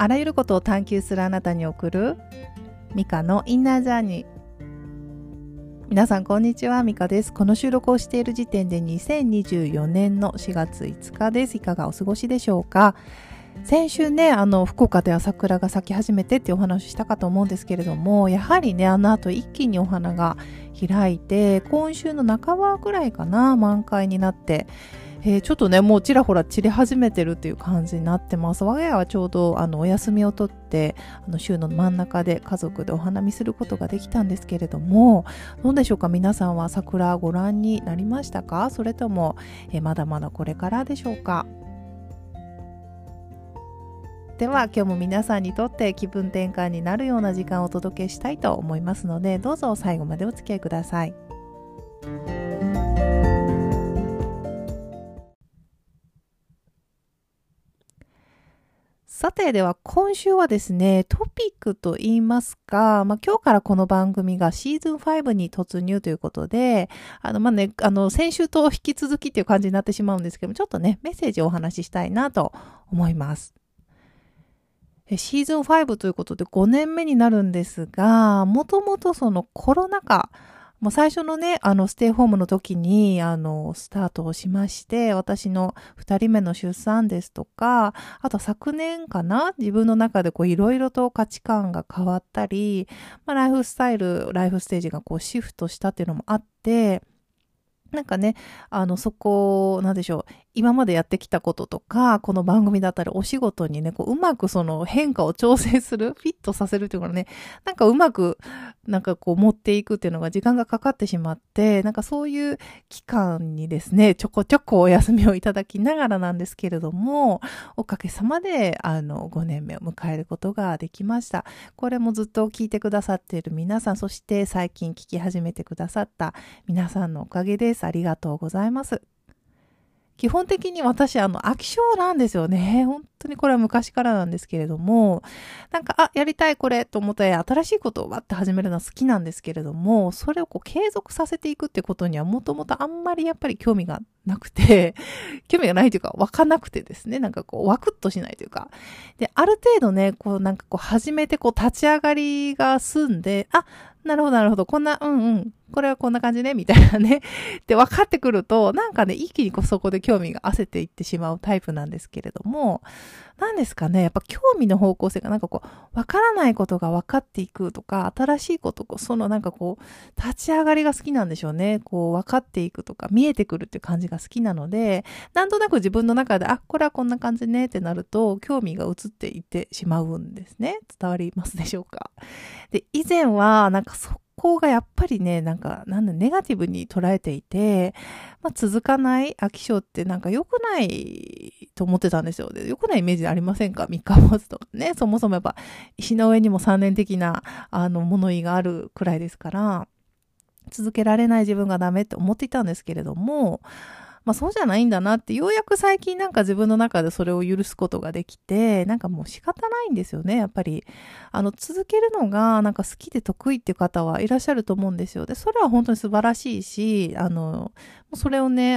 あらゆることを探求するあなたに送るミカのインナージャーニー。皆さんこんにちは、ミカです。この収録をしている時点で2024年の4月5日です。いかがお過ごしでしょうか。先週ね、福岡では桜が咲き始めてっていうお話をしたかと思うんですけれども、やはりね、後一気にお花が開いて、今週の半ばぐらいかな、満開になって、ちょっとね、もうちらほら散り始めてるっていう感じになってます。我が家はちょうどお休みをとって、週の真ん中で家族でお花見することができたんですけれども、どうでしょうか。皆さんは桜ご覧になりましたか？それとも、まだまだこれからでしょうか。では今日も皆さんにとって気分転換になるような時間をお届けしたいと思いますので、どうぞ最後までお付き合いください。さて、では今週はですね、トピックと言いますか、今日からこの番組がシーズン5に突入ということで、先週と引き続きっていう感じになってしまうんですけども、ちょっとね、メッセージをお話ししたいなと思います。シーズン5ということで5年目になるんですが、もともとそのコロナ禍、最初のね、ステイホームの時に、スタートをしまして、私の2人目の出産ですとか、あと昨年かな、自分の中でいろいろと価値観が変わったり、ライフスタイル、ライフステージがシフトしたっていうのもあって、なんかね、そこ、なんでしょう、今までやってきたこととか、この番組だったりお仕事にね、うまくその変化を調整する、フィットさせるっていうのがね、うまく、持っていくっていうのが時間がかかってしまって、そういう期間にですね、ちょこちょこお休みをいただきながらなんですけれども、おかげさまで、5年目を迎えることができました。これもずっと聞いてくださっている皆さん、そして最近聞き始めてくださった皆さんのおかげです。ありがとうございます。基本的に私、飽き性なんですよね。本当にこれは昔からなんですけれども、やりたいこれと思ったら新しいことをわって始めるのは好きなんですけれども、それを継続させていくってことにはもともとあんまりやっぱり興味がなくて、興味がないというか湧かなくてですね、ワクッとしないというか。で、ある程度ね、始めて立ち上がりが済んで、なるほど、なるほど。こんな、これはこんな感じね、みたいなね。で、分かってくると、一気にそこで興味が焦っていってしまうタイプなんですけれども、なんですかね、やっぱ興味の方向性が分からないことが分かっていくとか、新しいこと、立ち上がりが好きなんでしょうね。分かっていくとか、見えてくるっていう感じが好きなので、なんとなく自分の中で、これはこんな感じねってなると、興味が移っていってしまうんですね。伝わりますでしょうか。で、以前は、そこがやっぱりね、ネガティブに捉えていて、続かない飽き性って良くないと思ってたんですよ。で、良くないイメージありませんか？三日坊主とかね。そもそもやっぱ、石の上にも三年的な、物言いがあるくらいですから、続けられない自分がダメって思っていたんですけれども、そうじゃないんだなって、ようやく最近自分の中でそれを許すことができて、もう仕方ないんですよね、やっぱり。続けるのが好きで得意っていう方はいらっしゃると思うんですよ。で、それは本当に素晴らしいし、それをね、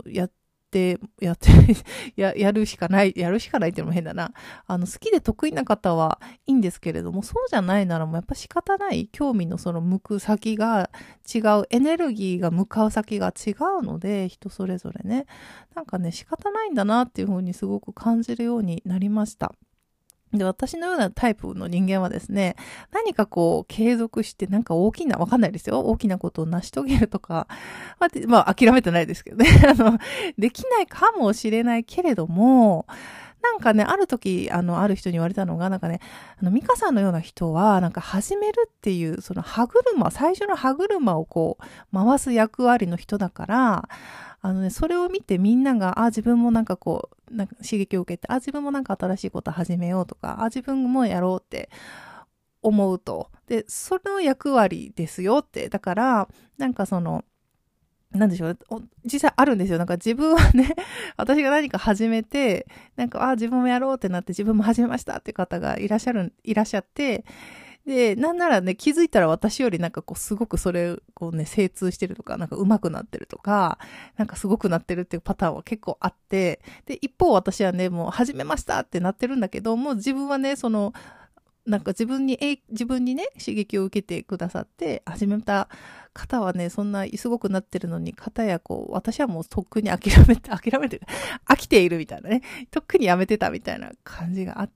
やるしかないっていうのも変だな。好きで得意な方はいいんですけれども、そうじゃないならもうやっぱ仕方ない。興味の向く先が違う。エネルギーが向かう先が違うので、人それぞれね。仕方ないんだなっていうふうにすごく感じるようになりました。で、私のようなタイプの人間はですね、何か継続して大きな、わかんないですよ。大きなことを成し遂げるとか、諦めてないですけどね。できないかもしれないけれども、ある時、ある人に言われたのが、ミカさんのような人は、始めるっていう、最初の歯車を回す役割の人だから、それを見てみんなが、自分も刺激を受けて、自分も新しいこと始めようとか、自分もやろうって思うと。で、その役割ですよって。だから、なんでしょう、実際あるんですよ。自分はね、私が何か始めて、自分もやろうってなって自分も始めましたって方がいらっしゃって、 で、なんならね、気づいたら私よりなんかこう、すごくそれをね、精通してるとか、なんか上手くなってるとか、なんかすごくなってるっていうパターンは結構あって、で、一方私はね、もう始めましたってなってるんだけど、もう自分はね、なんか自分にね、刺激を受けてくださって、始めた方はね、そんなすごくなってるのに、方やこう、私はもうとっくに諦めて、飽きているみたいなね、とっくにやめてたみたいな感じがあって、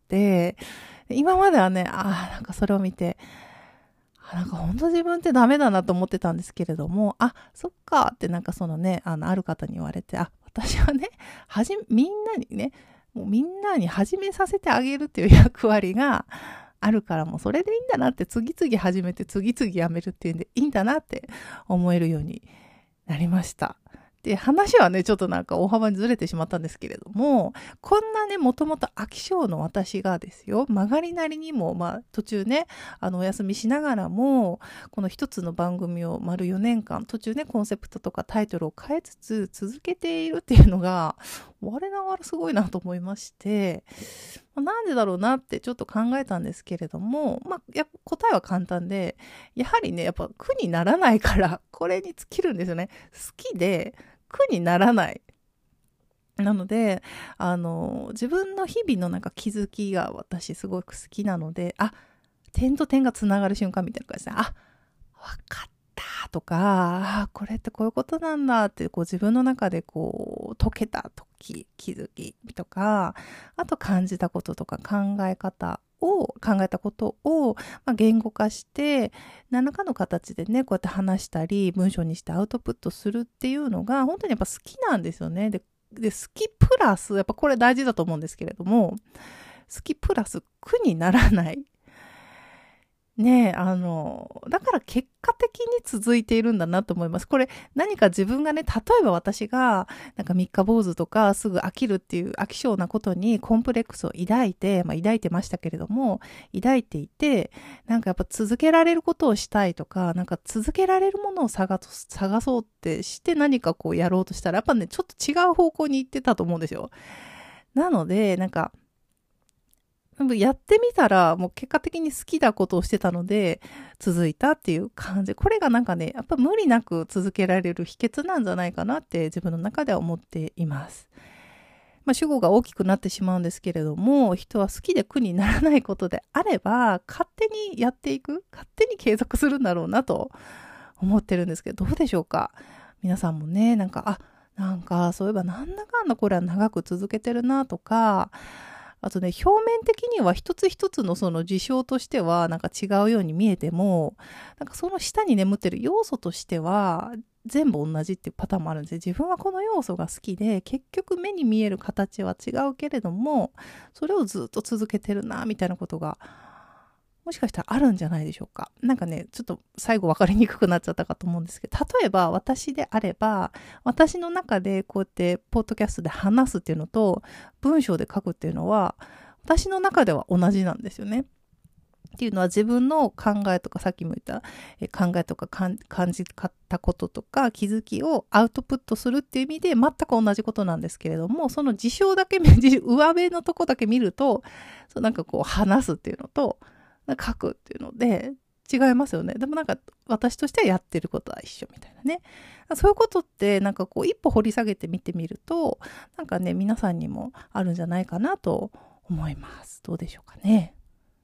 今まではね、なんかそれを見て、なんか本当自分ってダメだなと思ってたんですけれども、そっかってなんかそのね、ある方に言われて、私はね、みんなにね、もうみんなに始めさせてあげるっていう役割があるから、もうそれでいいんだなって、次々始めて次々やめるっていうんでいいんだなって思えるようになりました。で、話はね、ちょっとなんか大幅にずれてしまったんですけれども、こんなね、もともと飽き性の私がですよ、曲がりなりにも、途中ね、お休みしながらも、この一つの番組を丸4年間、途中ね、コンセプトとかタイトルを変えつつ続けているっていうのが、我ながらすごいなと思いまして、なんでだろうなってちょっと考えたんですけれども、答えは簡単で、やはりね、やっぱ苦にならないから、これに尽きるんですよね。好きで、苦にならない。なので、自分の日々のなんか気づきが私すごく好きなので、点と点がつながる瞬間みたいな感じで、わかったとか、これってこういうことなんだって、こう自分の中でこう、解けた時、気づきとか、あと感じたこととか考えたことを、言語化して、何らかの形でね、こうやって話したり、文章にしてアウトプットするっていうのが、本当にやっぱ好きなんですよね。で、好きプラス、やっぱこれ大事だと思うんですけれども、好きプラス苦にならない。ねえ、だから結果的に続いているんだなと思います。これ何か自分がね、例えば私がなんか三日坊主とかすぐ飽きるっていう飽き性なことにコンプレックスを抱いてましたけれども、抱いていて、なんかやっぱ続けられることをしたいとか、なんか続けられるものを探そうってして何かこうやろうとしたら、やっぱね、ちょっと違う方向に行ってたと思うんですよ。なので、なんか、やってみたら、もう結果的に好きなことをしてたので、続いたっていう感じ。これがなんかね、やっぱ無理なく続けられる秘訣なんじゃないかなって自分の中では思っています。主語が大きくなってしまうんですけれども、人は好きで苦にならないことであれば、勝手にやっていく、勝手に継続するんだろうなと思ってるんですけど、どうでしょうか？皆さんもね、なんかそういえばなんだかんだこれは長く続けてるなとか、あとね、表面的には一つ一つのその事象としてはなんか違うように見えても、なんかその下に眠ってる要素としては全部同じっていうパターンもあるんですよ。自分はこの要素が好きで、結局目に見える形は違うけれども、それをずっと続けてるな、みたいなことが、もしかしたらあるんじゃないでしょうか。なんかね、ちょっと最後分かりにくくなっちゃったかと思うんですけど、例えば私であれば、私の中でこうやってポッドキャストで話すっていうのと、文章で書くっていうのは、私の中では同じなんですよね。っていうのは自分の考えとか、さっきも言った考えとか感じたこととか気づきをアウトプットするっていう意味で全く同じことなんですけれども、その事象だけ上辺のとこだけ見ると、なんかこう話すっていうのと、書くっていうので違いますよね。でもなんか私としてはやってることは一緒みたいなね。そういうことってなんかこう一歩掘り下げてみてみると、なんかね、皆さんにもあるんじゃないかなと思います。どうでしょうかね。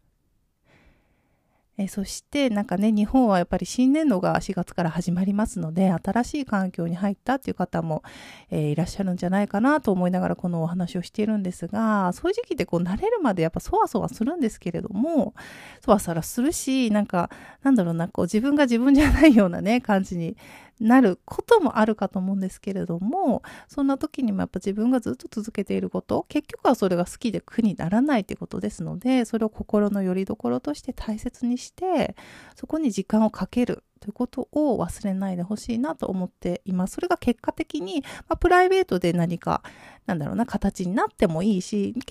そしてなんかね、日本はやっぱり新年度が4月から始まりますので、新しい環境に入ったっていう方も、いらっしゃるんじゃないかなと思いながらこのお話をしているんですが、そういう時期でこう慣れるまでやっぱそわそわするんですけれども、そわそわするし、なんかなんだろうな、こう自分が自分じゃないようなね、感じになることもあるかと思うんですけれども、そんな時にもやっぱ自分がずっと続けていること、結局はそれが好きで苦にならないということですので、それを心の拠り所として大切にして、そこに時間をかけるということを忘れないでほしいなと思っています。それが結果的に、プライベートで何か、なんだろうな、形になってもいいし、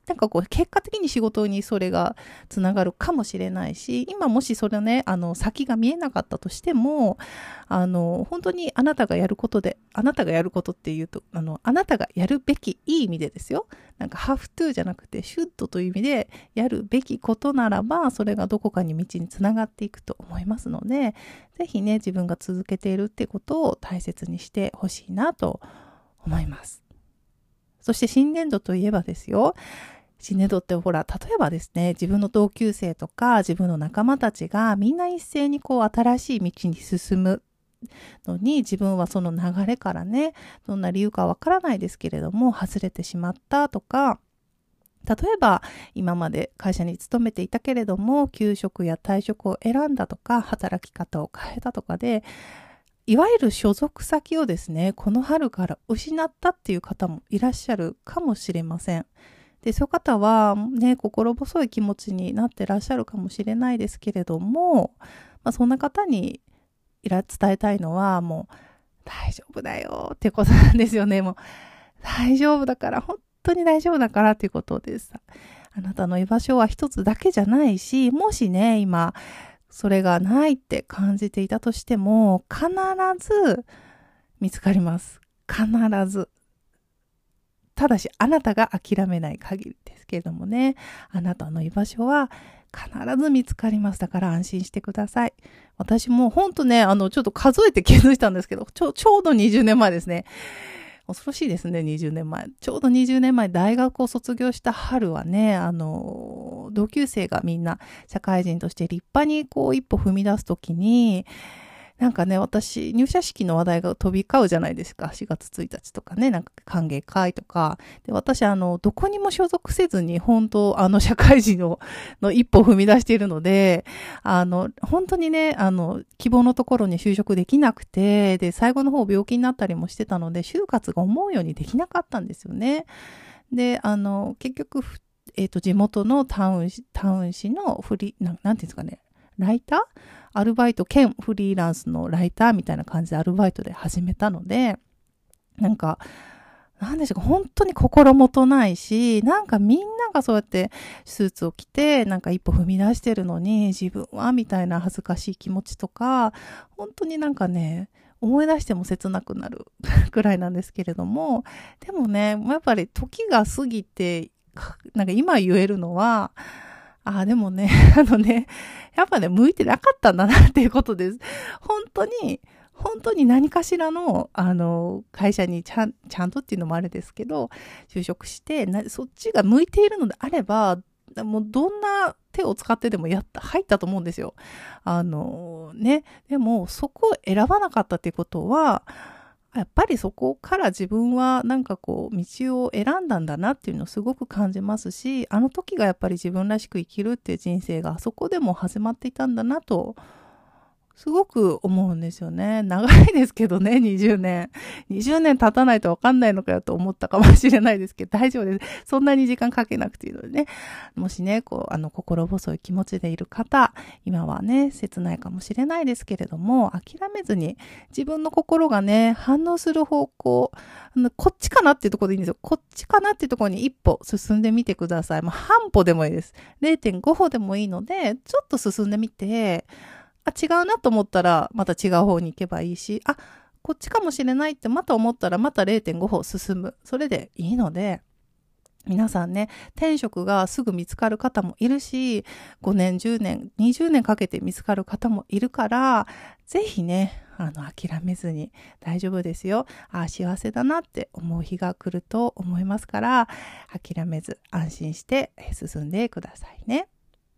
なんかこう、結果的に仕事にそれがつながるかもしれないし、今もしそれね、先が見えなかったとしても、本当にあなたがやることで、あなたがやることっていうと、あなたがやるべき、いい意味でですよ。なんか、have to じゃなくて、should という意味で、やるべきことならば、それがどこかに道につながっていくと思いますので、ぜひね、自分が続けているってことを大切にしてほしいなと思います。そして新年度といえばですよ、新年度ってほら、例えばですね、自分の同級生とか自分の仲間たちがみんな一斉にこう新しい道に進むのに、自分はその流れからね、どんな理由かわからないですけれども、外れてしまったとか、例えば今まで会社に勤めていたけれども、休職や退職を選んだとか、働き方を変えたとかで、いわゆる所属先をですね、この春から失ったっていう方もいらっしゃるかもしれません。で、そういう方はね、心細い気持ちになってらっしゃるかもしれないですけれども、そんな方に伝えたいのは、もう大丈夫だよっていうことなんですよね。もう大丈夫だから、本当に大丈夫だからっていうことです。あなたの居場所は一つだけじゃないし、もしね、今、それがないって感じていたとしても、必ず見つかります。必ず。ただし、あなたが諦めない限りですけれどもね、あなたの居場所は必ず見つかります。だから安心してください。私も本当ね、ちょっと数えて気づいたんですけど、ちょうど20年前ですね。恐ろしいですね、20年前。ちょうど20年前、大学を卒業した春はね、同級生がみんな社会人として立派にこう一歩踏み出すときに、なんかね、私、入社式の話題が飛び交うじゃないですか。4月1日とかね、なんか歓迎会とか。で、私、どこにも所属せずに、本当社会人の一歩を踏み出しているので、本当にね、希望のところに就職できなくて、で、最後の方病気になったりもしてたので、就活が思うようにできなかったんですよね。で、結局、地元のタウン市のなんていうんですかね、ライターアルバイト兼フリーランスのライターみたいな感じでアルバイトで始めたので、なんか、なんでしょうか、本当に心もとないし、なんかみんながそうやってスーツを着て、なんか一歩踏み出してるのに、自分はみたいな恥ずかしい気持ちとか、本当になんかね、思い出しても切なくなるくらいなんですけれども、でもね、やっぱり時が過ぎて、なんか今言えるのは、でもね、やっぱね、向いてなかったんだなっていうことです。本当に何かしらの、会社にちゃんとっていうのもあれですけど、就職して、そっちが向いているのであれば、もうどんな手を使ってでも入ったと思うんですよ。でも、そこを選ばなかったっていうことは、やっぱりそこから自分はなんかこう道を選んだんだなっていうのをすごく感じますし、あの時がやっぱり自分らしく生きるっていう人生があそこでも始まっていたんだなとすごく思うんですよね。長いですけどね、20年。20年経たないと分かんないのかよと思ったかもしれないですけど、大丈夫です。そんなに時間かけなくていいのでね。もしね、心細い気持ちでいる方、今はね、切ないかもしれないですけれども、諦めずに、自分の心がね、反応する方向、こっちかなっていうところでいいんですよ。こっちかなっていうところに一歩進んでみてください。半歩でもいいです。0.5 歩でもいいので、ちょっと進んでみて、違うなと思ったら、また違う方に行けばいいし、こっちかもしれないってまた思ったら、また 0.5 歩進む。それでいいので、皆さんね、転職がすぐ見つかる方もいるし、5年、10年、20年かけて見つかる方もいるから、ぜひね、諦めずに大丈夫ですよ。幸せだなって思う日が来ると思いますから、諦めず安心して進んでくださいね。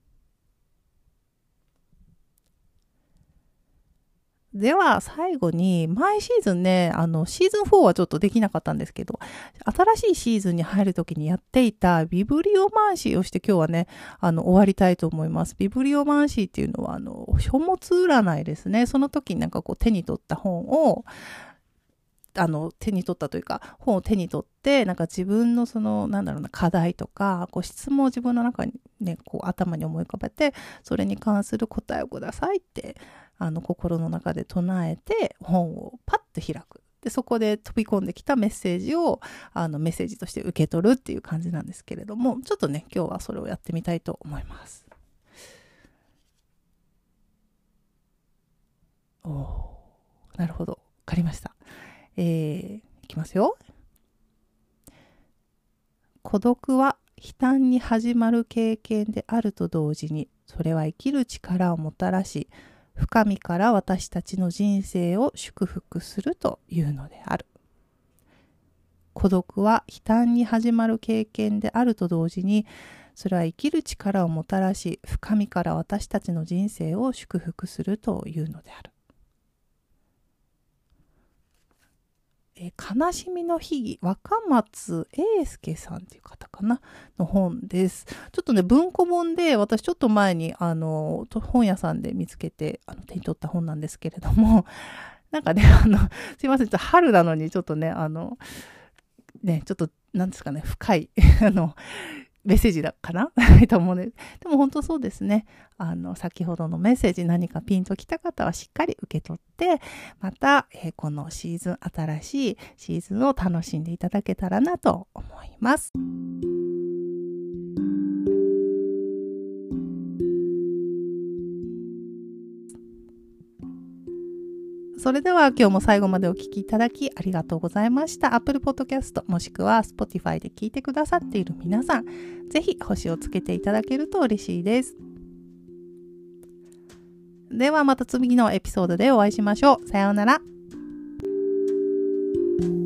では、最後に、毎シーズンね、シーズン4はちょっとできなかったんですけど、新しいシーズンに入るときにやっていたビブリオマンシーをして今日はね、終わりたいと思います。ビブリオマンシーっていうのは、書物占いですね。その時になんかこう手に取った本を、手に取ったというか、本を手に取って、なんか自分の課題とか、質問を自分の中にね、頭に思い浮かべて、それに関する答えをくださいって、心の中で唱えて、本をパッと開く。 で、そこで飛び込んできたメッセージを、メッセージとして受け取るっていう感じなんですけれども、ちょっとね、今日はそれをやってみたいと思います。なるほど。わかりました。いきますよ。孤独は悲嘆に始まる経験であると同時に、それは生きる力をもたらし、深みから私たちの人生を祝福するというのである。孤独は悲嘆に始まる経験であると同時に、それは生きる力をもたらし、深みから私たちの人生を祝福するというのである。悲しみの秘技、若松英介さんっていう方かなの本です。ちょっとね、文庫本で、私ちょっと前に、本屋さんで見つけて、手に取った本なんですけれども、なんかね、すいません、ちょっと春なのに、ちょっとね、ちょっと、なんですかね、深い、メッセージだかなと思うね。でも本当そうですね。先ほどのメッセージ何かピンときた方はしっかり受け取って、また、このシーズン、新しいシーズンを楽しんでいただけたらなと思います。それでは今日も最後までお聞きいただきありがとうございました。Apple Podcast もしくは Spotify で聞いてくださっている皆さん、ぜひ星をつけていただけると嬉しいです。ではまた次のエピソードでお会いしましょう。さようなら。